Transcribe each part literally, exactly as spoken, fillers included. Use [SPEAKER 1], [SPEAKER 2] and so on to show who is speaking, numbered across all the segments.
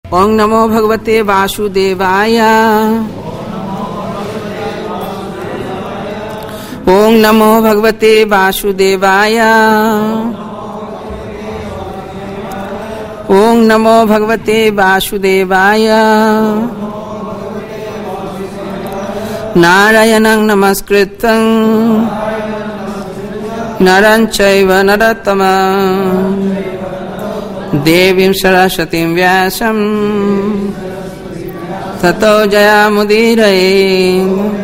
[SPEAKER 1] ओम नमो भगवते वासुदेवाय। ओम नमो भगवते वासुदेवाय। ओम नमो भगवते वासुदेवाय। नारायणं नमस्कृतं नरं चैव नरोत्तमं देवीं सरस्वतीं व्यासं ततो जयामुदीरये।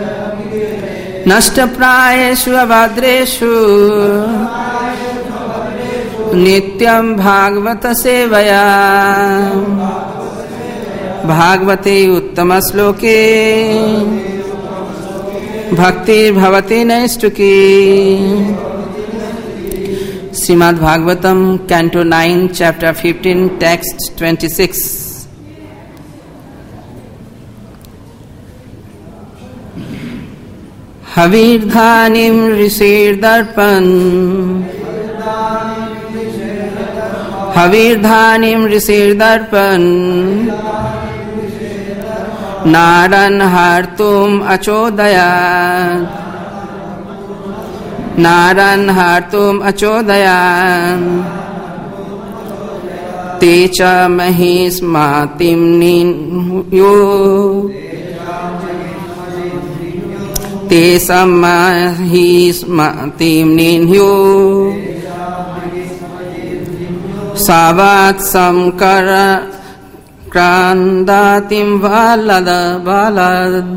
[SPEAKER 1] नष्टप्रायेषु अभद्रेषु नित्यं भागवत सेवया। भागवते उत्तमश्लोके भक्तिर्भवति नैष्ठिकी। Srimad Bhagavatam, Canto nine, Chapter fifteen, Text twenty-six. Havirdhanim Rishirdarpan. Havirdhanim Rishirdarpan. Naran Hartum Achodayat. Naran हार्तुम अचोदयान तेचा महिष्मातिम निन्यो तेसा महिष्मातिम निन्यो सावात समकर क्रांदातिम वालद वालद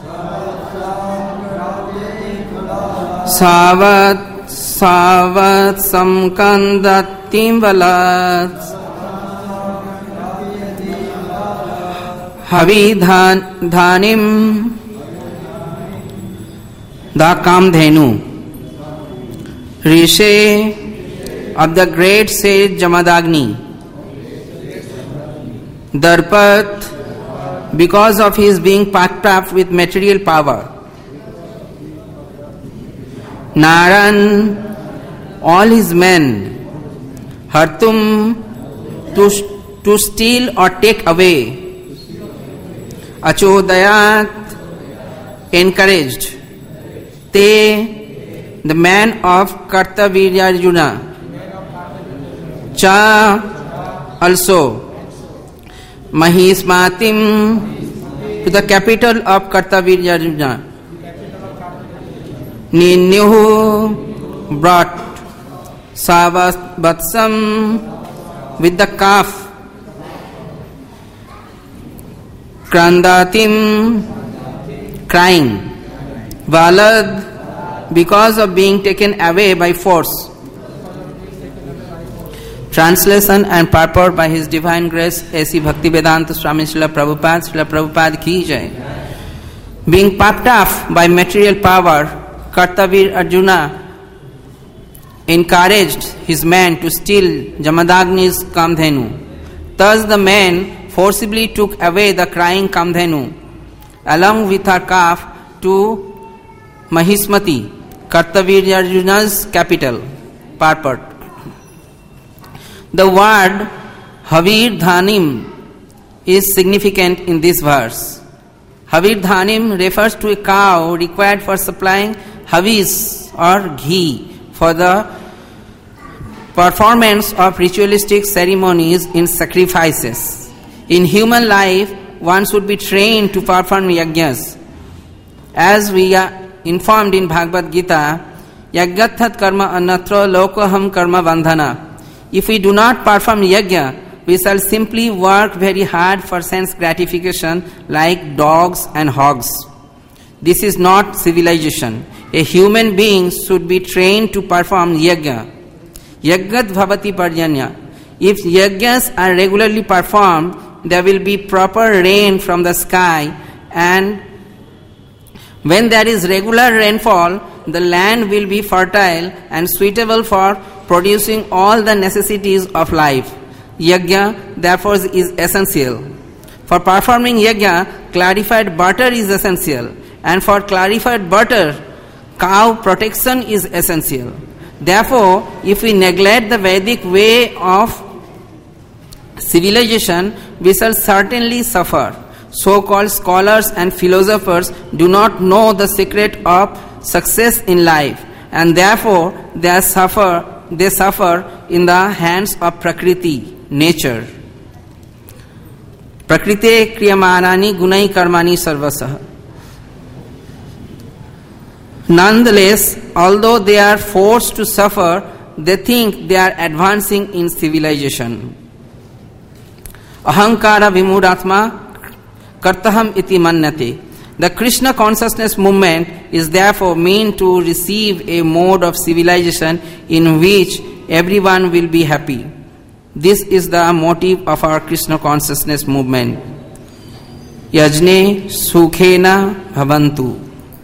[SPEAKER 1] सावत सावत समकंदतिम वलत हविधान धानिम the Kamdhenu. Rishi of the great sage Jamadagni. Darpat, because of his being packed up with material power. Naran, all his men. Hartum, to, to steal or take away. Achodayat, encouraged. Te, the man of Kartavirya Arjuna. Cha, also. Mahismatim, to the capital of Kartavirya Arjuna. Ninyuhu, brought. Savatsam, with the calf. Krandatim, crying. Valad, because of being taken away by force. Translation and purport by His Divine Grace A C Bhaktivedanta Swami Srila Prabhupada. Srila Prabhupada ki jai. Being puffed up by material power, Kartavir Arjuna encouraged his men to steal Jamadagni's Kamdhenu. Thus the men forcibly took away the crying Kamdhenu along with her calf to Mahismati, Kartavirya Arjuna's capital. Purport. The word Havir Dhanim is significant in this verse. Havir Dhanim refers to a cow required for supplying havis or ghee for the performance of ritualistic ceremonies in sacrifices. In human life, one should be trained to perform yajnas. As we are informed in Bhagavad Gita, Yajnathat karma annatra lokaham karma bandhana. If we do not perform yajna, we shall simply work very hard for sense gratification like dogs and hogs. This is not civilization. A human being should be trained to perform yajna. Yajnat bhavati parjanya. If yajnas are regularly performed, there will be proper rain from the sky, and when there is regular rainfall, the land will be fertile and suitable for producing all the necessities of life. Yajna, therefore, is essential. For performing yajna, clarified butter is essential, and for clarified butter, cow protection is essential. Therefore, if we neglect the Vedic way of civilization, we shall certainly suffer. So-called scholars and philosophers do not know the secret of success in life, and therefore they suffer. They suffer in the hands of Prakriti, nature. Prakrite kriyamanani gunai karmani sarvasah. Nonetheless, although they are forced to suffer, they think they are advancing in civilization. Ahankara vimudatma kartaham iti mannate. The Krishna consciousness movement is therefore meant to receive a mode of civilization in which everyone will be happy. This is the motive of our Krishna consciousness movement. Yajne sukhena bhavantu.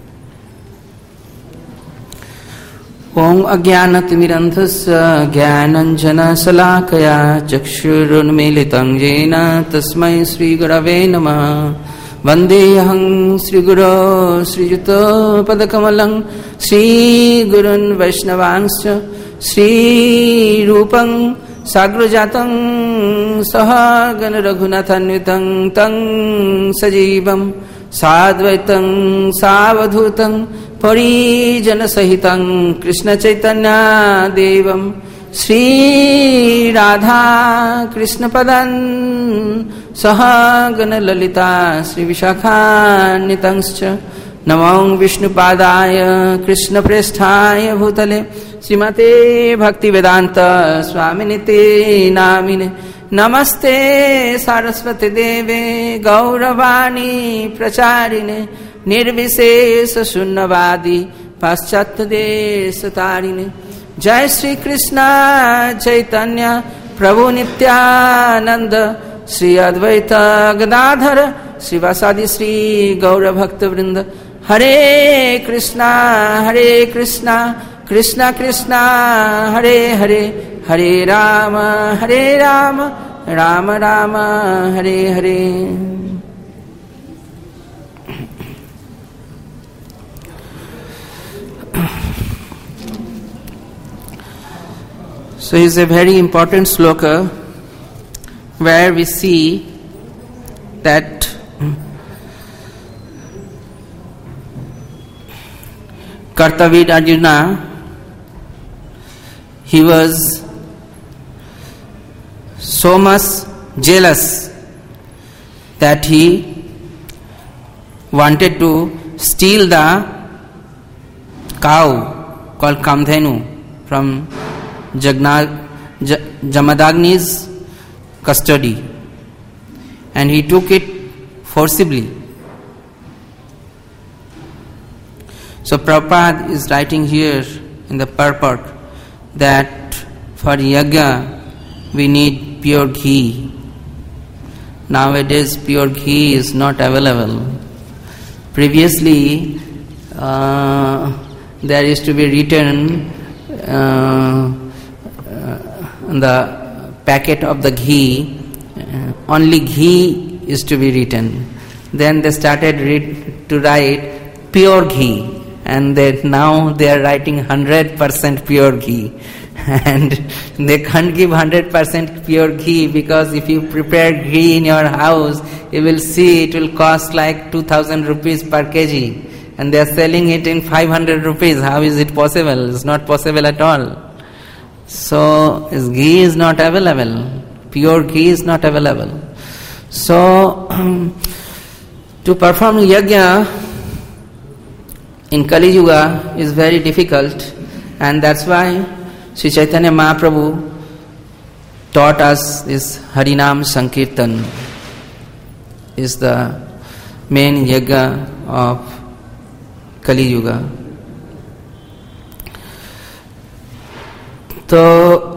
[SPEAKER 1] Om ajnanatimirandhasya jnananjana salakaya chakshurunmilitam yena tasmai Sri Gurave Namah. Vandeham Sri Guru Sri Yuta Padakamalam Sri Gurun Vaishnavanscha Sri Rupam Sagrajatam Sahagana Raghunathanvitam Tang Sajivam Sadvaitam Savadhutam Parijana Sahitam Krishna Chaitanya Devam Sri Radha Krishna Padan Sahagana Lalita Sri Vishakha Nitangscha Namam Vishnu Padaya Krishna Presthaya Bhutale Srimate Bhakti Vedanta Swaminite Namine Namaste Saraswati Deve Gauravani Pracharine Nirvisesa Sunnavadi Paschat Desatarine Jai Sri Krishna Chaitanya Prabhu Nityananda Sri Advaita Gadadhara Srivasadi Sri Gaura Bhakta Vrinda Hare Krishna Hare Krishna Krishna Krishna Hare Hare Hare Rama Hare Rama Rama Rama Hare Hare. So it's a very important sloka where we see that Kartavid Arjuna, he was so much jealous that he wanted to steal the cow called Kamdhenu from Jagna, J, Jamadagni's custody, and he took it forcibly. So Prabhupada is writing here in the purport that for yajna we need pure ghee. Nowadays pure ghee is not available. Previously uh, there used to be written uh, uh, the packet of the ghee, uh, only ghee is to be written. Then they started read, to write pure ghee, and they, now they are writing one hundred percent pure ghee. And they can't give one hundred percent pure ghee, because if you prepare ghee in your house, you will see it will cost like two thousand rupees per kg, and they are selling it in five hundred rupees. How is it possible? It's not possible at all. So ghee is not available. Pure ghee is not available. So to perform yajna in Kali Yuga is very difficult, and that's why Sri Chaitanya Mahaprabhu taught us this Harinam Sankirtan is the main yajna of Kali Yuga. So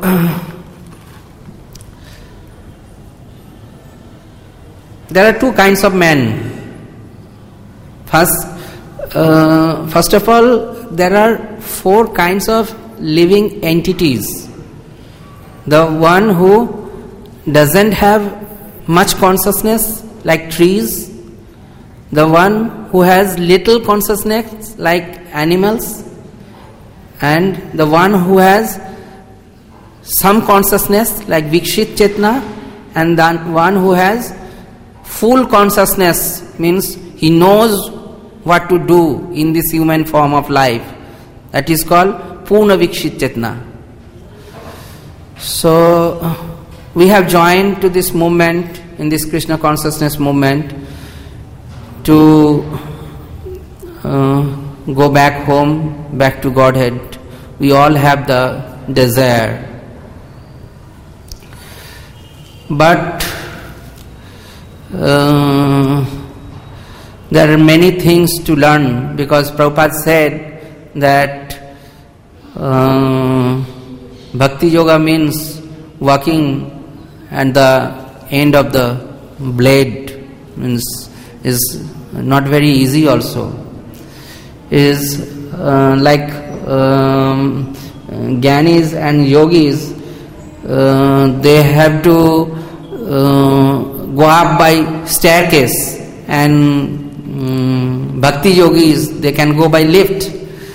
[SPEAKER 1] there are two kinds of men. First, uh, first of all, there are four kinds of living entities. The one who doesn't have much consciousness, like trees. The one who has little consciousness, like animals. And the one who has some consciousness, like Vikshit Chetna. and then one who has full consciousness, means he knows what to do in this human form of life. That is called Purna Vikshit Chetna. So we have joined to this movement, in this Krishna consciousness movement, to uh, go back home, back to Godhead. We all have the desire. But uh, there are many things to learn, because Prabhupada said that uh, Bhakti Yoga means walking at the end of the blade, means is not very easy also. Is uh, like um, Gyanis and Yogis, uh, they have to uh, go up by staircase, and um, Bhakti Yogis, they can go by lift.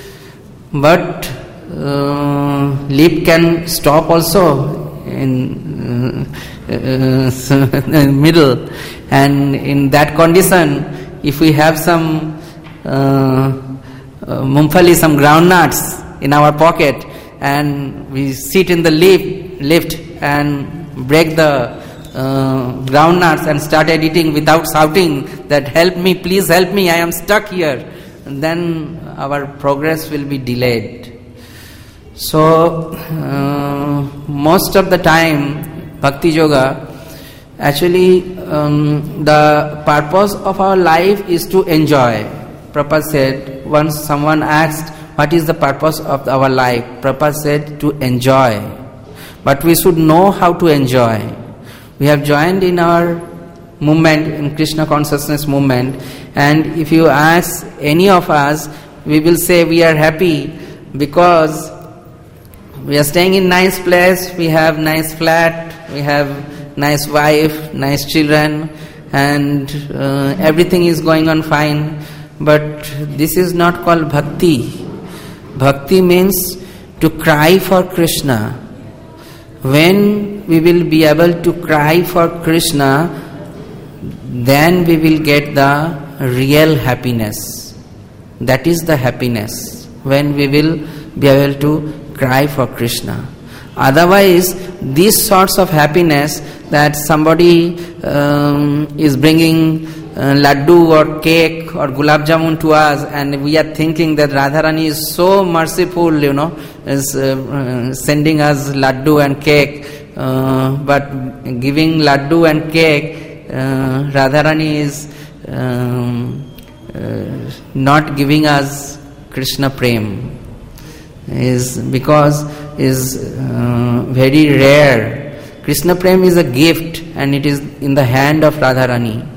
[SPEAKER 1] But uh, lift can stop also in uh, uh, middle, and in that condition, if we have some uh, uh, mumphali, some groundnuts in our pocket, and we sit in the lift, lift and break the uh, groundnuts and started eating without shouting that help me, please help me, I am stuck here, and then our progress will be delayed. So uh, most of the time Bhakti Yoga, actually um, the purpose of our life is to enjoy. Prabhupada said, once someone asked, what is the purpose of our life? Prabhupada said, to enjoy. But we should know how to enjoy. We have joined in our movement, in Krishna consciousness movement, and if you ask any of us, we will say we are happy because we are staying in nice place, we have nice flat, we have nice wife, nice children, and uh, everything is going on fine. But this is not called bhakti. Bhakti means to cry for Krishna. When we will be able to cry for Krishna, then we will get the real happiness. That is the happiness, when we will be able to cry for Krishna. Otherwise, these sorts of happiness that somebody um, is bringing uh, laddu or cake or gulab jamun to us, and we are thinking that Radharani is so merciful, you know, is uh, uh, sending us laddu and cake, uh, but giving laddu and cake, uh, Radharani is um, uh, not giving us Krishna Prem. Is because is uh, very rare. Krishna Prem is a gift, and it is in the hand of Radharani.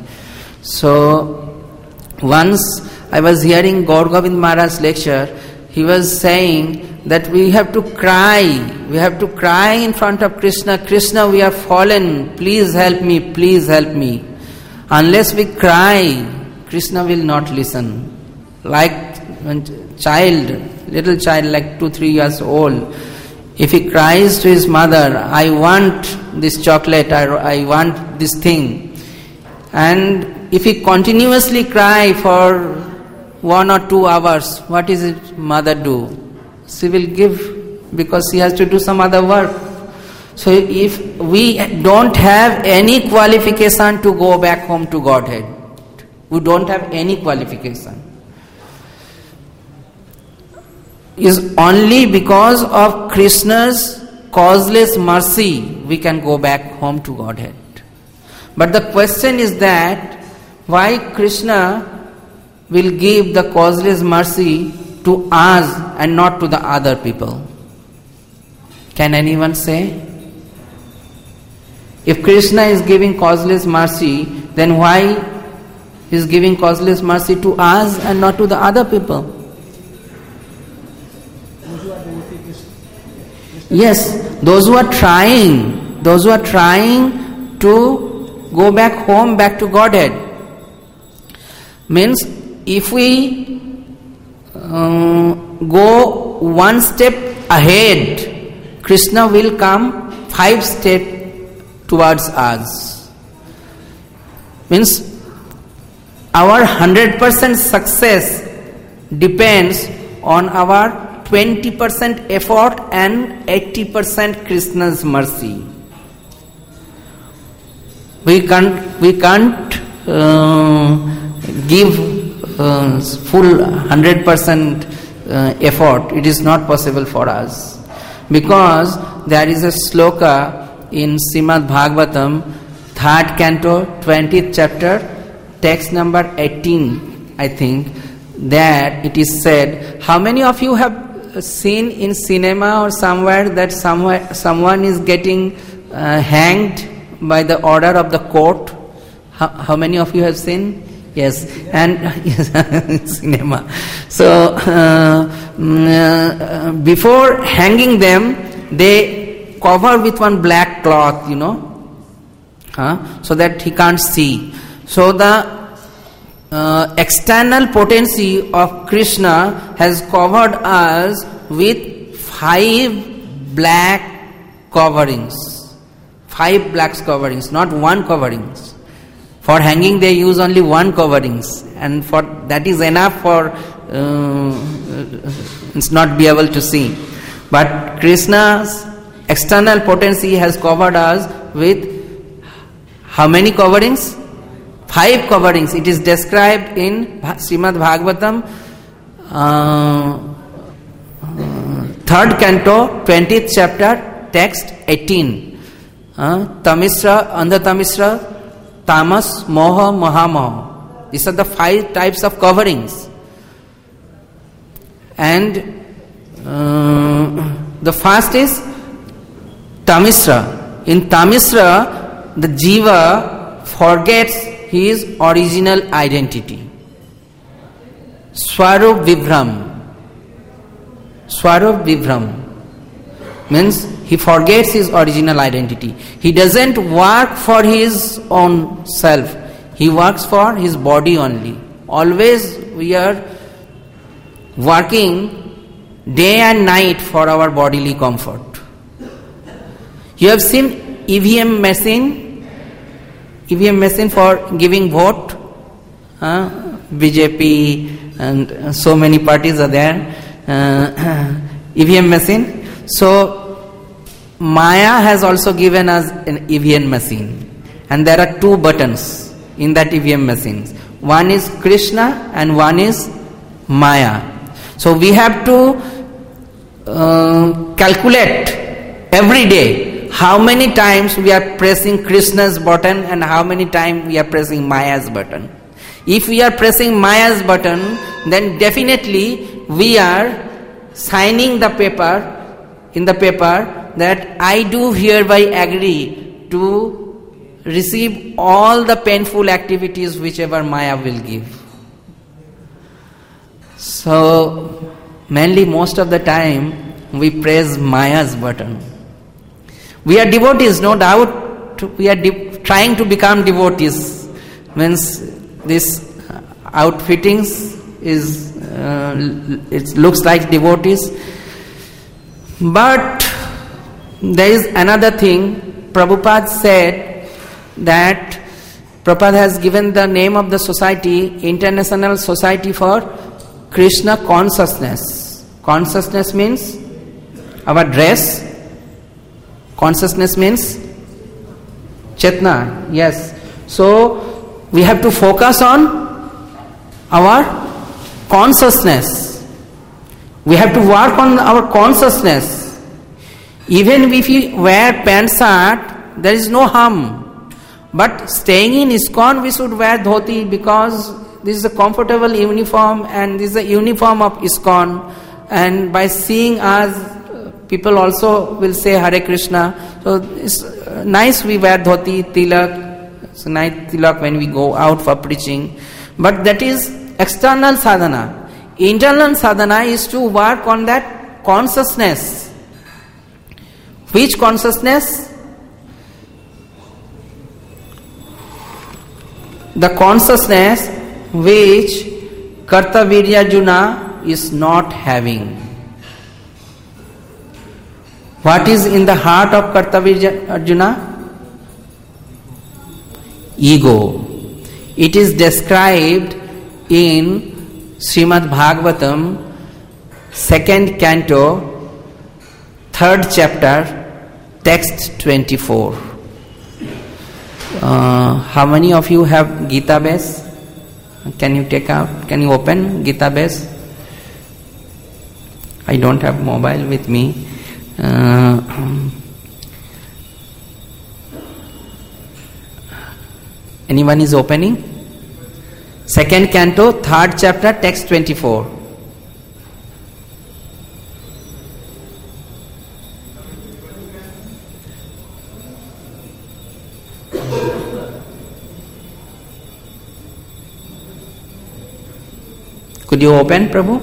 [SPEAKER 1] So once I was hearing Gaur Govind Maharaj's lecture, he was saying that we have to cry, we have to cry in front of Krishna, Krishna, we are fallen, please help me, please help me. Unless we cry, Krishna will not listen. Like when child, little child like two, three years old, if he cries to his mother, I want this chocolate, I, I want this thing, and if he continuously cry for one or two hours, what is it mother do? She will give, because she has to do some other work. So if we don't have any qualification to go back home to Godhead, we don't have any qualification, is only because of Krishna's causeless mercy we can go back home to Godhead. But the question is that why Krishna will give the causeless mercy to us and not to the other people? Can anyone say? If Krishna is giving causeless mercy, then why he is giving causeless mercy to us and not to the other people? Yes, those who are trying, those who are trying to go back home, back to Godhead. Means if we uh, go one step ahead, Krishna will come five steps towards us. Means our one hundred percent success depends on our twenty percent effort and eighty percent Krishna's mercy. We can't, we can't uh, give uh, full one hundred percent uh, effort. It is not possible for us. Because there is a sloka in Srimad Bhagavatam, third canto, twentieth chapter, text number eighteen, I think, that it is said, how many of you have seen in cinema or somewhere that somewhere someone is getting uh, hanged by the order of the court? How, how many of you have seen? Yes, and yes, cinema. So uh, uh, before hanging them, they cover with one black cloth, you know, uh, so that he can't see. So the uh, external potency of Krishna has covered us with five black coverings. Five black coverings, not one coverings. For hanging they use only one coverings, and for that is enough for uh, it's not be able to see. But Krishna's external potency has covered us with how many coverings? Five coverings. It is described in Srimad Bhagavatam, uh, uh, third canto, twentieth chapter, text eighteen. Uh, Tamisra, Andha Tamisra, Tamas, Moha, Mahamoha. These are the five types of coverings. And uh, the first is Tamisra. In Tamisra, the Jiva forgets his original identity. Swarup Vibram. Swarup Vibram means he forgets his original identity. He doesn't work for his own self. He works for his body only. Always we are working day and night for our bodily comfort. You have seen E V M machine? E V M machine for giving vote? Uh, B J P and so many parties are there. Uh, E V M machine. So Maya has also given us an E V M machine, and there are two buttons in that E V M machine. One is Krishna and one is Maya. So we have to uh, calculate every day how many times we are pressing Krishna's button and how many times we are pressing Maya's button. If we are pressing Maya's button, then definitely we are signing the paper in the paper that I do hereby agree to receive all the painful activities whichever Maya will give. So, mainly most of the time we press Maya's button. We are devotees, no doubt. We are de- trying to become devotees. Means this outfittings is uh, it looks like devotees. But there is another thing. Prabhupada said that Prabhupada has given the name of the society, International Society for Krishna Consciousness. Consciousness means our dress. Consciousness means Chetna. Yes. So we have to focus on our consciousness. We have to work on our consciousness. Even if we wear pant shirt, there is no harm. But staying in ISKCON, we should wear dhoti because this is a comfortable uniform and this is a uniform of ISKCON. And by seeing us, people also will say Hare Krishna. So it's nice we wear dhoti, tilak. It's a nice tilak when we go out for preaching. But that is external sadhana. Internal sadhana is to work on that consciousness. Which consciousness? The consciousness which Kartavirya Arjuna is not having. What is in the heart of Kartavirya Arjuna? ego. It is described in Srimad Bhagavatam, second canto, third chapter, text twenty-four. Uh, how many of you have Gita base? Can you take out? Can you open Gita base? I don't have mobile with me. Uh, anyone is opening? Second canto, third chapter, text twenty-four. Could you open, Prabhu?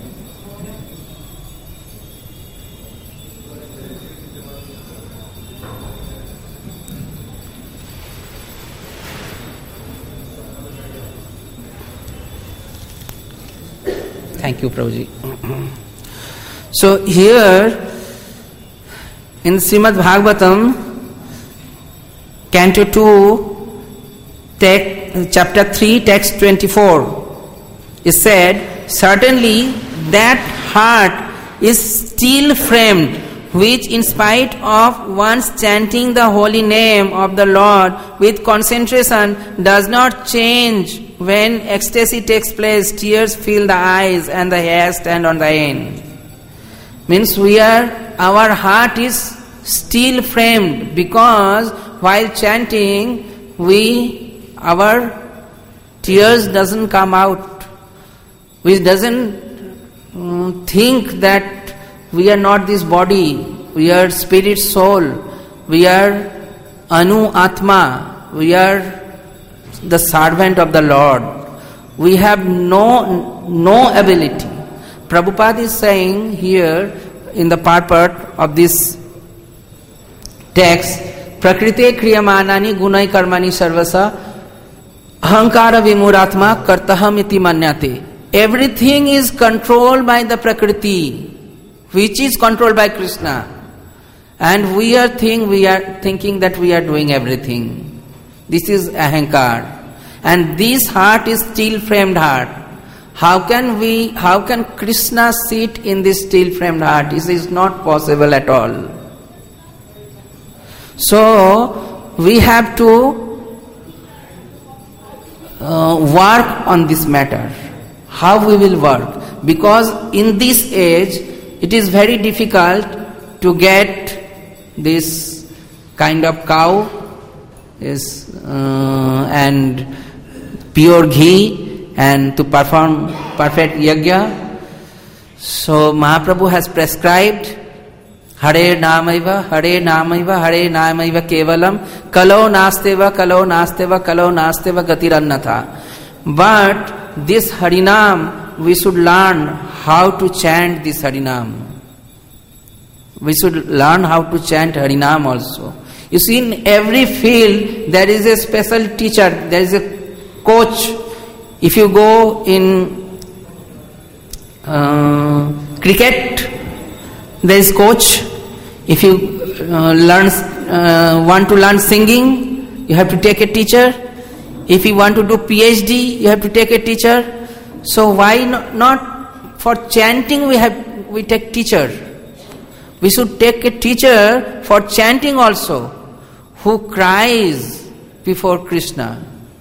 [SPEAKER 1] Thank you, Prabhuji. So here in Srimad Bhagavatam, Canto two, text, chapter three, text twenty-four, is said, certainly that heart is still framed, which in spite of one's chanting the holy name of the Lord with concentration does not change. When ecstasy takes place, tears fill the eyes and the hair stand on the end. Means we are, our heart is still framed, because while chanting, we, our tears doesn't come out. We doesn't um, think that we are not this body, we are spirit soul, we are Anu Atma, we are the servant of the Lord. We have no no ability. Prabhupada is saying here in the purport of this text, Prakrite kriyamanani gunai karmani sarvasa ahankara vimuratma kartaham iti manyate. Everything is controlled by the Prakriti, which is controlled by Krishna. And we are think we are thinking that we are doing everything. This is ahankar. And this heart is steel framed heart. How can we, how can Krishna sit in this steel framed heart? This is not possible at all. So, we have to uh, work on this matter. How we will work? Because in this age, it is very difficult to get this kind of cow is uh, and pure ghee and to perform perfect yajna. So Mahaprabhu has prescribed Hare Namaiva, Hare Namaiva, Hare Namaiva Kevalam, Kalo Nasteva, Kalo Nasteva, Kalo Nasteva Gatirannatha. But this Harinam, we should learn how to chant this Harinam. We should learn how to chant Harinam also. You see, in every field there is a special teacher, there is a coach. If you go in uh, cricket, there is coach. If you uh, learn, uh, want to learn singing, you have to take a teacher. If you want to do PhD, you have to take a teacher. So why not, not for chanting we have we take teacher? We should take a teacher for chanting also, who cries before Krishna.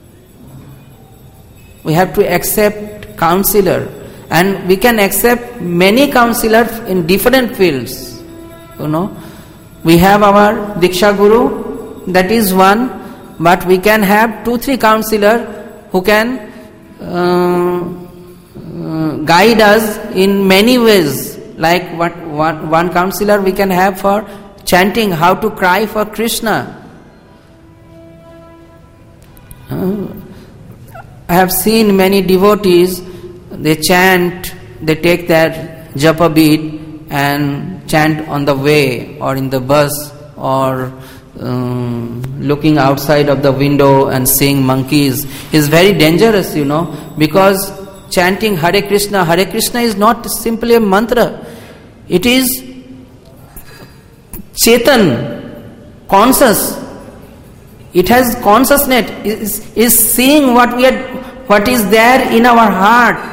[SPEAKER 1] We have to accept counselor, and we can accept many counselors in different fields. You know, we have our Diksha Guru, that is one, but we can have two, three counselor who can uh, uh, guide us in many ways. Like what one, one counselor we can have for chanting, how to cry for Krishna. Uh, I have seen many devotees, they chant, they take their japa bead and chant on the way or in the bus or um, looking outside of the window and seeing monkeys. Is very dangerous, you know, because chanting Hare Krishna, Hare Krishna is not simply a mantra. It is Chetan, conscious. It has consciousness, is, is seeing what we are, what is there in our heart.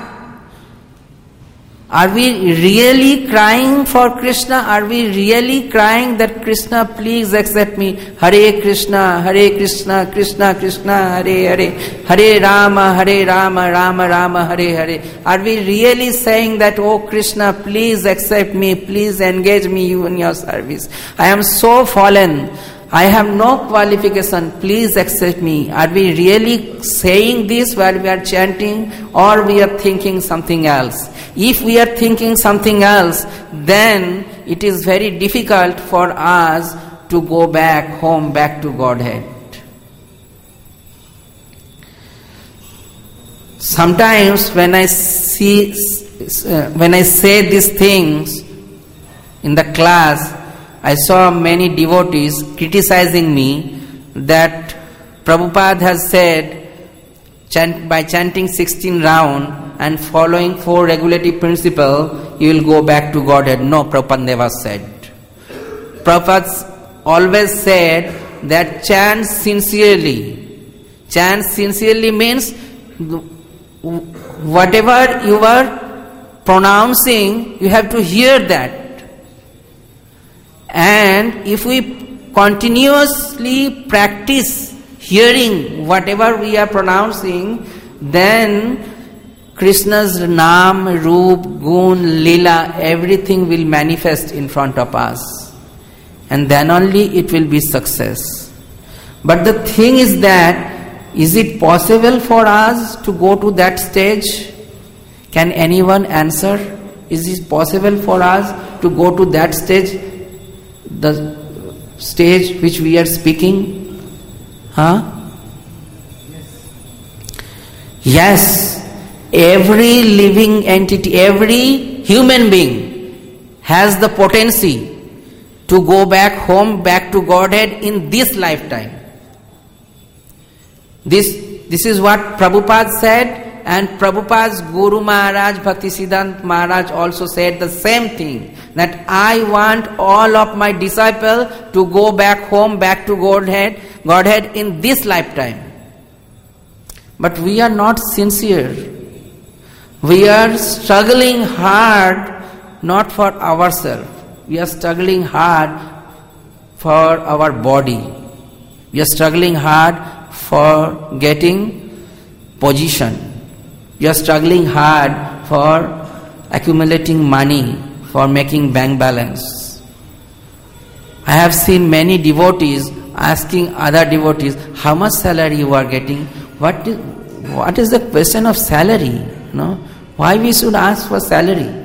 [SPEAKER 1] Are we really crying for Krishna? Are we really crying that Krishna, please accept me? Hare Krishna, Hare Krishna, Krishna Krishna, Hare Hare, Hare Rama, Hare Rama, Rama Rama, Hare Hare. Are we really saying that, oh Krishna, please accept me, please engage me in your service? I am so fallen. I have no qualification, please accept me. Are we really saying this while we are chanting, or we are thinking something else? If we are thinking something else, then it is very difficult for us to go back home, back to Godhead. Sometimes when I see, uh, when I say these things in the class, I saw many devotees criticizing me that Prabhupada has said, chant, by chanting sixteen rounds and following four regulative principles, you will go back to Godhead. No, Prabhupada never said. Prabhupada always said that chant sincerely. Chant sincerely means whatever you are pronouncing, you have to hear that. And if we continuously practice hearing whatever we are pronouncing, then Krishna's Naam, Roop, Gun, Lila, everything will manifest in front of us. And then only it will be success. But the thing is that, is it possible for us to go to that stage? Can anyone answer? Is it possible for us to go to that stage? The stage which we are speaking? Huh? Yes. Every living entity, every human being has the potency to go back home, back to Godhead in this lifetime. This, this is what Prabhupada said, and Prabhupada's Guru Maharaj, Bhaktisiddhanta Maharaj also said the same thing, that I want all of my disciples to go back home, back to Godhead, Godhead in this lifetime. But we are not sincere. We are struggling hard not for ourselves. We are struggling hard for our body. We are struggling hard for getting position. We are struggling hard for accumulating money, for making bank balance. I have seen many devotees asking other devotees, how much salary you are getting? What is, what is the question of salary? No? Why we should ask for salary?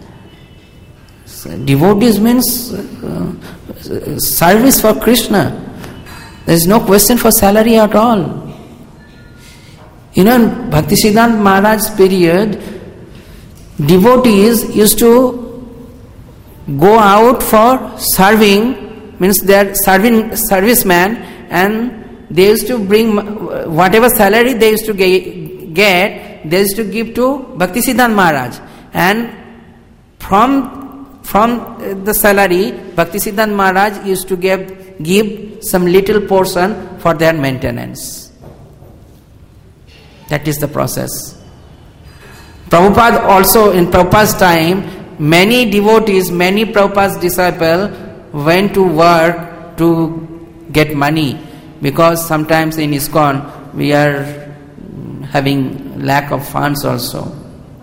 [SPEAKER 1] Devotees means uh, service for Krishna. There is no question for salary at all. You know, in Bhaktisiddhanta Maharaj's period, devotees used to go out for serving, means they are serving servicemen, and they used to bring whatever salary they used to get, they used to give to Bhaktisiddhanta Maharaj, and from from the salary, Bhaktisiddhanta Maharaj used to give give some little portion for their maintenance. That is the process. Prabhupada also, in Prabhupada's time, many devotees, many Prabhupada's disciples went to work to get money, because sometimes in ISKCON we are having lack of funds also.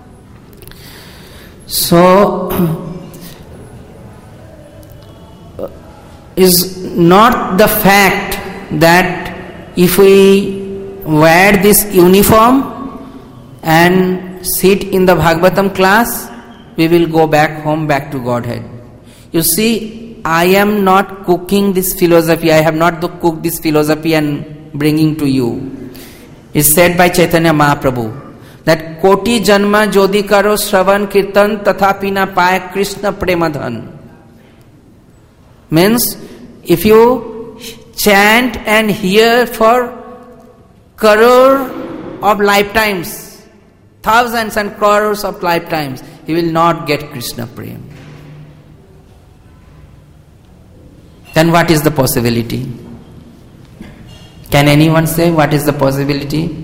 [SPEAKER 1] So, is not the fact that if we wear this uniform and sit in the Bhagavatam class, we will go back home, back to Godhead. You see, I am not cooking this philosophy, I have not cooked this philosophy and bringing to you. It's said by Chaitanya Mahaprabhu that Koti Janma Jodi Karo Shravan Kirtan Tathapi na Paye Krishna Premadhan. Means, if you chant and hear for crore of lifetimes, thousands and crores of lifetimes, you will not get Krishna Prem. Then what is the possibility? Can anyone say what is the possibility?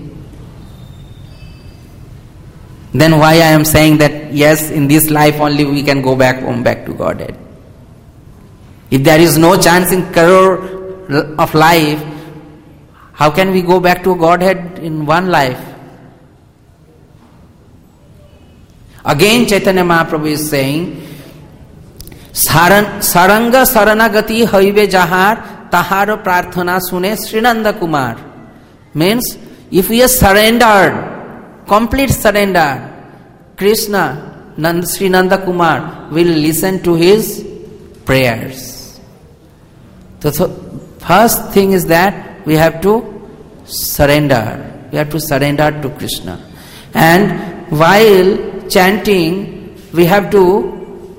[SPEAKER 1] Then why I am saying that yes, in this life only we can go back home, back to Godhead. If there is no chance in crore of life, how can we go back to Godhead in one life? Again Chaitanya Mahaprabhu is saying, Saran, Saranga Saranagati Haive Jahar Tahara Prarthana Sune Srinanda Kumar. Means, if we are surrendered, complete surrender, Krishna, Nand, Sri Nanda Kumar will listen to his prayers. So, so first thing is that we have to surrender. We have to surrender to Krishna. And while chanting, we have to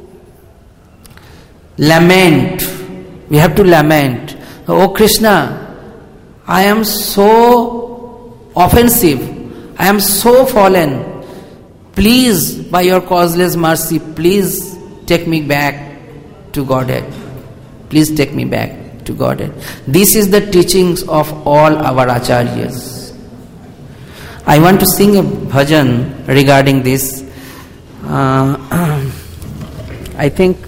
[SPEAKER 1] lament. We have to lament. Oh Krishna, I am so offensive. I am so fallen. Please, by your causeless mercy, please take me back to Godhead. Please take me back to Godhead. This is the teachings of all our acharyas. I want to sing a bhajan regarding this. Uh, I think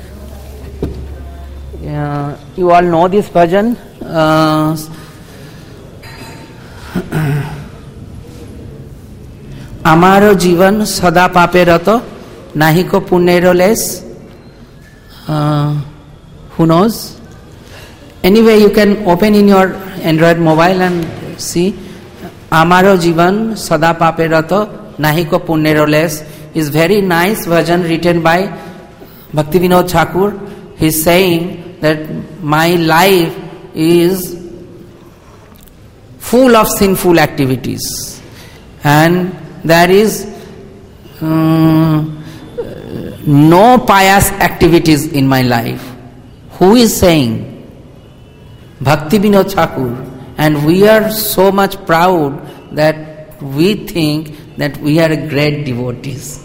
[SPEAKER 1] uh, you all know this bhajan. Uh, Amaro Jivan Sada Pape Rato Nahiko Punero Les. Who knows? Anyway, you can open in your Android mobile and see. Amaro Jivan Sada Pape Rato Nahiko Punero Les is very nice version written by Bhaktivinoda Thakur. He is saying that my life is full of sinful activities and there is um, no pious activities in my life. Who is saying? Bhaktivinoda Thakur. And we are so much proud that we think that we are great devotees.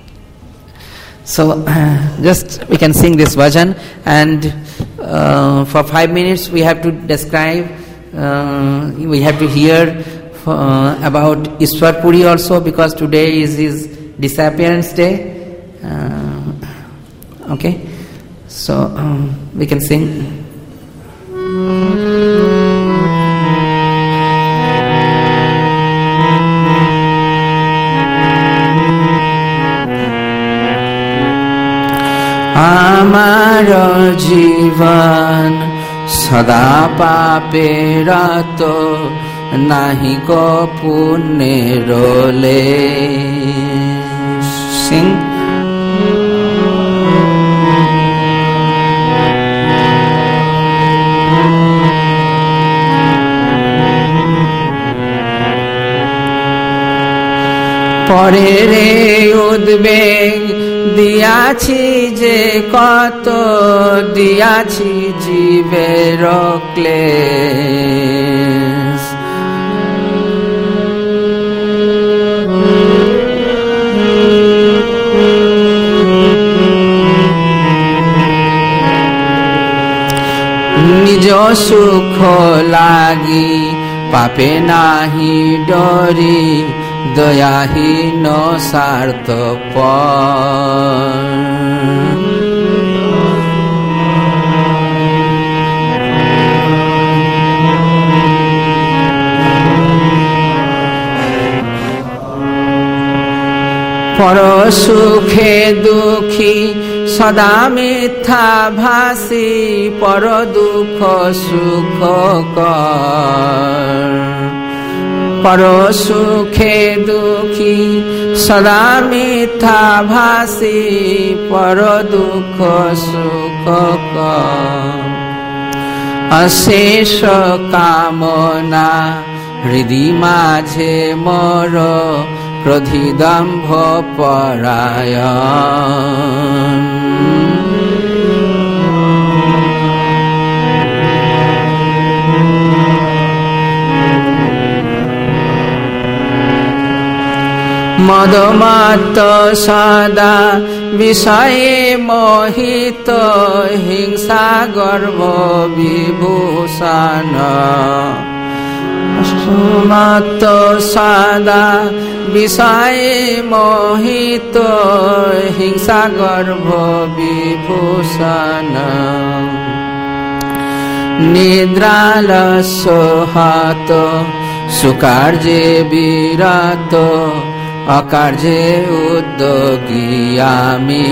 [SPEAKER 1] So uh, just we can sing this version, and uh, for five minutes we have to describe, uh, we have to hear Uh, about Ishwar Puri also, because today is his disappearance day. Uh, okay, so um, we can sing. Amaro jivan sada pape rato Nahi ko punero le. Sing. Pore re udbeg diachi je koto diachi jivero kles. নিজ সুখ লাগি পাপে নাহি ডরি দয়াহীন স্বার্থপর পর সুখে দুঃখী সদা মিথ্যা ভাসি পর দুঃখ সুখ কর পর সুখে দুঃখী সদা মিথ্যা ভাসি পর দুঃখ সুখ কর অশেষ কামনা হৃদি মাঝে মর ক্রোধিদম্ভ পরায়ণ মদমাত সদা বিষয়ে মোহিত হিংসা গর্ব বিভূষণ সুমত সদা বিষয় মোহিত হিংসা গর্ভ বিভূষণ নিদ্রালস্য হত সুকার্যে বিরত অকার্যে উদ্যোগী আমি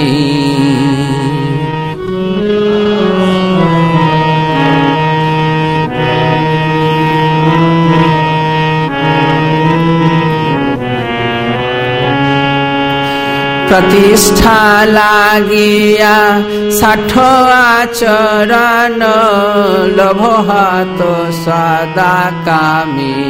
[SPEAKER 1] প্রতিষ্ঠা লাগিয়া ষাঠ আচরণ লোভ হত সদা কামী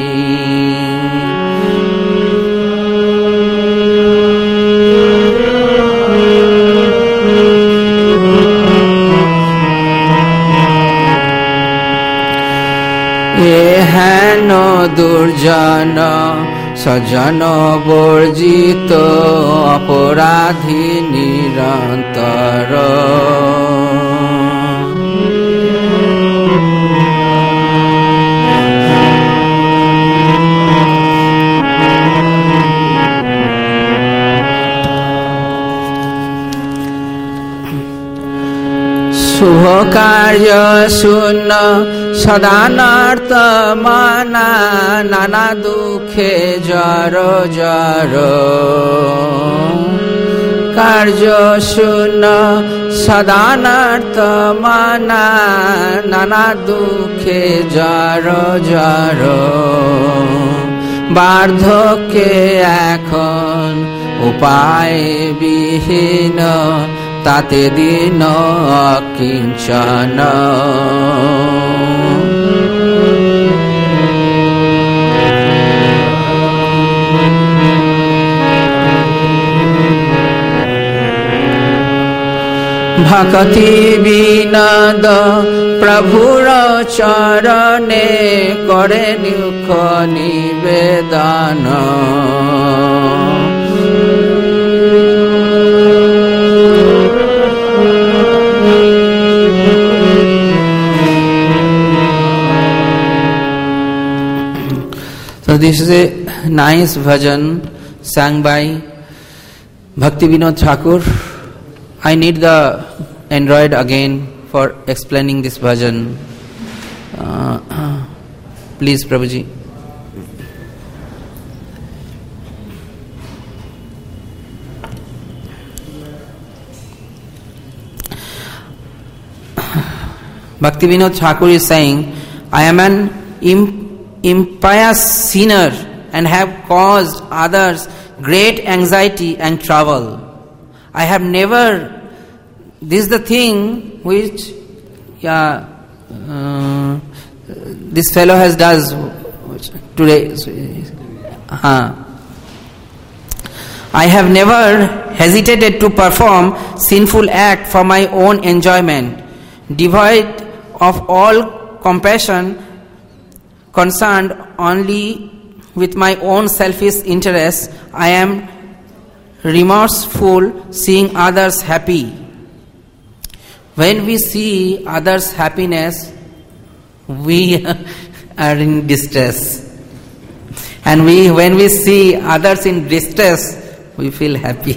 [SPEAKER 1] এহেন দুর্জন সজন বর্জিত অপরাধী নিরন্তর শুভ কার্য শূন্য সদানার্থ মানা নানা দুঃখে জর জর কার্য শূন্য সদানার্থ মানা নানা দুঃখে জর জর বার্ধক্যে এখন উপায় বিহীন তাতে দিন কিঞ্চন ভক্তি বিনোদ প্রভুর চরণে করে দুঃখ নিবেদন So this is a nice bhajan sung by Bhakti Vinod Thakur. I need the Android again for explaining this bhajan. Uh, please, Prabhuji. Bhakti Vinod Thakur is saying, I am an imp- impious sinner and have caused others great anxiety and trouble. I have never, this is the thing which yeah, uh, this fellow has does today. Uh, I have never hesitated to perform sinful act for my own enjoyment, devoid of all compassion, concerned only with my own selfish interests. I am remorseful seeing others happy. When we see others' happiness, we are in distress. And we, when we see others in distress, we feel happy.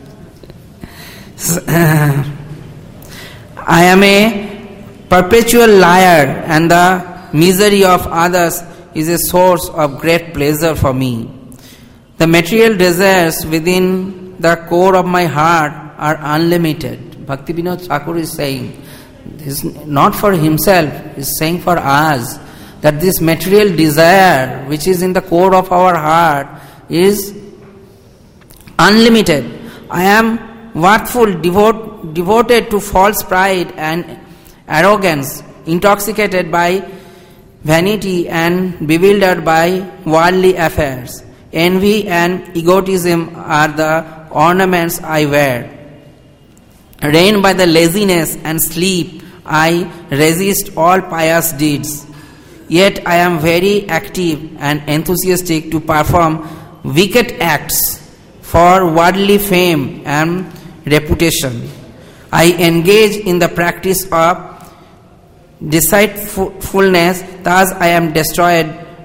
[SPEAKER 1] I am a perpetual liar, and the misery of others is a source of great pleasure for me. The material desires within the core of my heart are unlimited. Bhakti Vinod Thakur is saying, this is not for himself, he is saying for us, that this material desire which is in the core of our heart is unlimited. I am worthful, devote, devoted to false pride and arrogance, intoxicated by vanity and bewildered by worldly affairs. Envy and egotism are the ornaments I wear. Reigned by the laziness and sleep, I resist all pious deeds. Yet I am very active and enthusiastic to perform wicked acts for worldly fame and reputation. I engage in the practice of deceitfulness, thus I am destroyed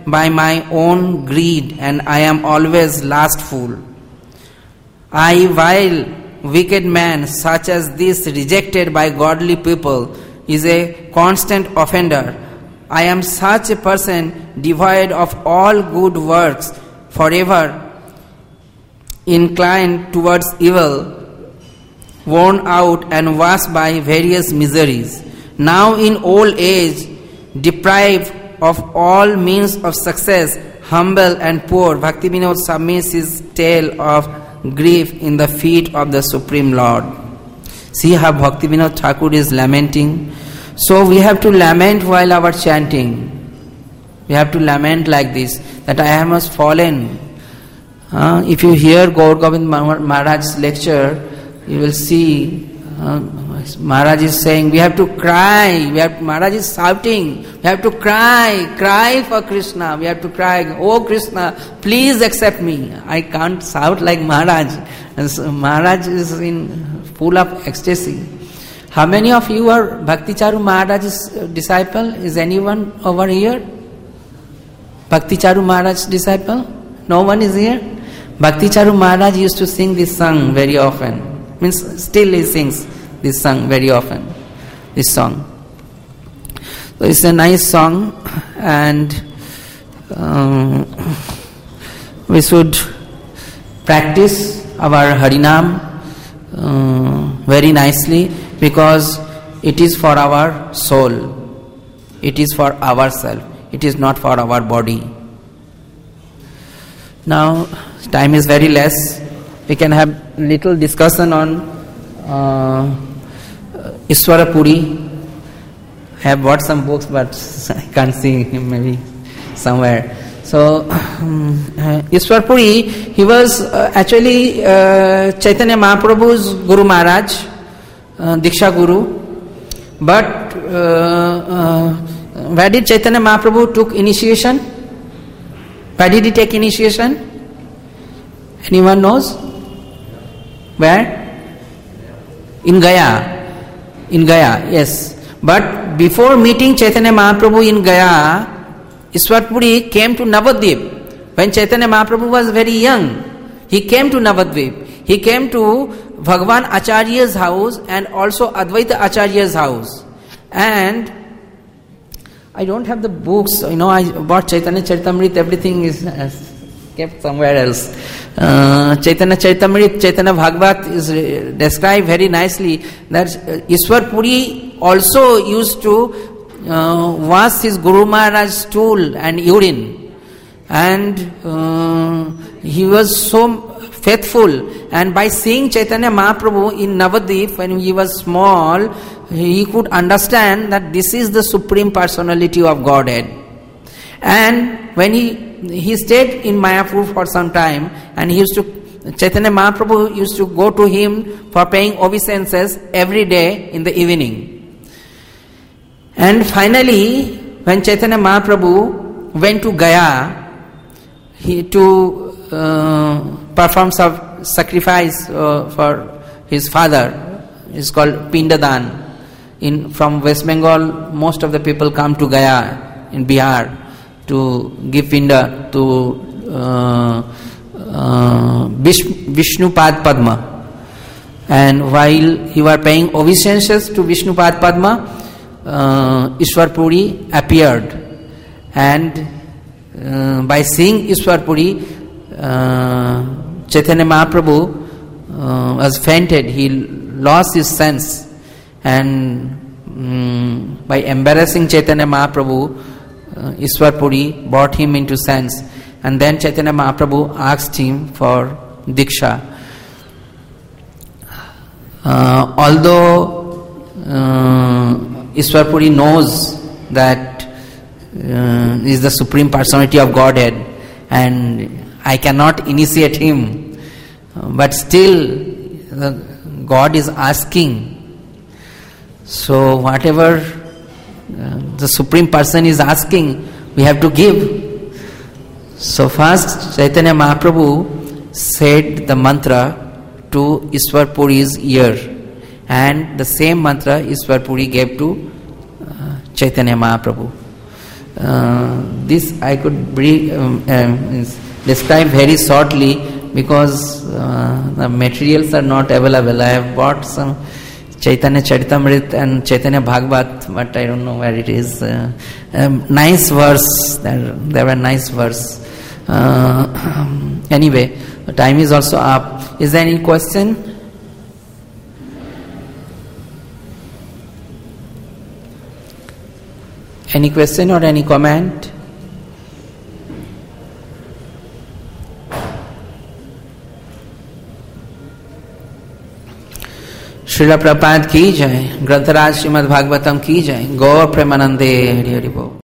[SPEAKER 1] by my own greed, and I am always lustful. I, while wicked man such as this, rejected by godly people, is a constant offender. I am such a person, devoid of all good works, forever inclined towards evil, worn out and washed by various miseries. Now in old age, deprived of all means of success, humble and poor, Bhaktivinoda submits his tale of grief in the feet of the Supreme Lord. See how Bhaktivinoda Thakur is lamenting. So we have to lament while our chanting. We have to lament like this, that I am as fallen. Uh, if you hear Gaur Govind Maharaj's lecture, you will see uh, Maharaj is saying we have to cry. We have, Maharaj is shouting, we have to cry, cry for Krishna. We have to cry, oh Krishna, please accept me. I can't shout like Maharaj. And so Maharaj is in full of ecstasy. How many of you are Bhakti Charu Maharaj's disciple? Is anyone over here? Bhakti Charu Maharaj's disciple? No one is here? Bhakti Charu Maharaj used to sing this song very often. Means still he sings this song very often. This song. So it's a nice song, and um, we should practice our Harinam uh, very nicely, because it is for our soul. It is for ourselves. It is not for our body. Now, time is very less. We can have little discussion on uh, Ishwara Puri. I have bought some books, but I can't see him, maybe somewhere. So, um, uh, Ishwar Puri, he was uh, actually uh, Chaitanya Mahaprabhu's Guru Maharaj, uh, Diksha Guru. But uh, uh, where did Chaitanya Mahaprabhu took initiation? Where did he take initiation? Anyone knows? Where? In Gaya. In Gaya, yes. But before meeting Chaitanya Mahaprabhu in Gaya, Ishwar Puri came to Navadvip. When Chaitanya Mahaprabhu was very young, he came to Navadvip. He came to Bhagavan Acharya's house and also Advaita Acharya's house. And I don't have the books, you know, I bought Chaitanya Charitamrita, everything is uh, kept somewhere else. Uh, Chaitanya Charitamrita, Chaitanya Bhagavat is uh, described very nicely that uh, Ishwar Puri also used to uh, wash his Guru Maharaj's stool and urine. And uh, he was so faithful, and by seeing Chaitanya Mahaprabhu in Navadvip when he was small, he could understand that this is the Supreme Personality of Godhead. And when he he stayed in Mayapur for some time, and he used to Chaitanya Mahaprabhu used to go to him for paying obeisances every day in the evening. And finally, when Chaitanya Mahaprabhu went to Gaya he to uh, perform some sacrifice uh, for his father, it's called Pindadan. In from West Bengal, most of the people come to Gaya in Bihar to give pinda to uh, uh, Vishnupad Padma. And while he was paying obeisances to Vishnupad Padma, uh, Ishwar Puri appeared. And uh, by seeing Ishwar Puri, uh, Chaitanya Mahaprabhu uh, was fainted. He lost his sense. And um, by embarrassing Chaitanya Mahaprabhu, uh, Ishwar Puri brought him into sense. And then Chaitanya Mahaprabhu asked him for Diksha. Uh, although uh, Ishwar Puri knows that uh, he is the Supreme Personality of Godhead and I cannot initiate him, but still uh, God is asking. So whatever uh, the Supreme Person is asking, we have to give. So first Chaitanya Mahaprabhu said the mantra to Ishwar Puri's ear, and the same mantra Ishwar Puri gave to uh, Chaitanya Mahaprabhu. Uh, this I could brief, um, um, describe very shortly because uh, the materials are not available. I have bought some Chaitanya Charitamrita and Chaitanya Bhagavat, but I don't know where it is. Uh, um, nice verse, there, there were nice verse. Uh, anyway, the time is also up. Is there any question? Any question or any comment? Srila प्रपात की जय, ग्रंथराज श्रीमद् भागवतम की जय, गौर प्रेमानंदे हरि हरि बोल।